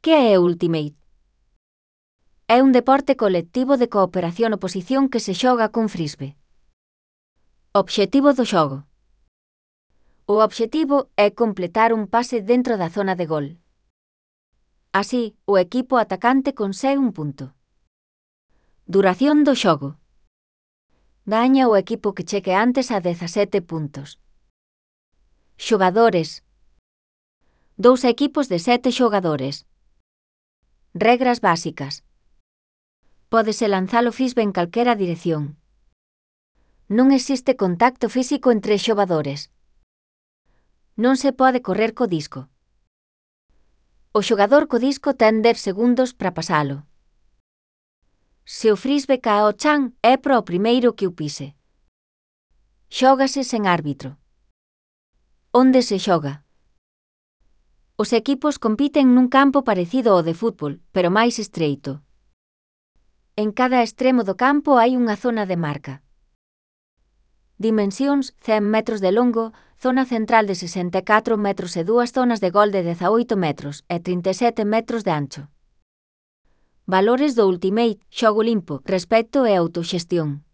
Que é o Ultimate? É un deporte colectivo de cooperación-oposición que se xoga cun frisbe. Obxectivo do xogo. O obxectivo é completar un pase dentro da zona de gol. Así, o equipo atacante consegue un punto. Duración do xogo. Gaña o equipo que cheque antes a 17 puntos. Xogadores. 2 equipos de 7 xogadores. Regras básicas. Pódese lanzar o frisbe en calquera dirección. Non existe contacto físico entre xogadores. Non se pode correr co disco. O xogador co disco ten 10 segundos para pasalo. Se o frisbe cae ao chan, é para o primeiro que o pise. Xógase sen árbitro. Onde se xoga? Os equipos compiten nun campo parecido ao de fútbol, pero máis estreito. En cada extremo do campo hai unha zona de marca. Dimensións: 100 metros de longo, zona central de 64 metros e 2 zonas de gol de 18 metros e 37 metros de ancho. Valores do Ultimate, xogo limpo, respecto e autoxestión.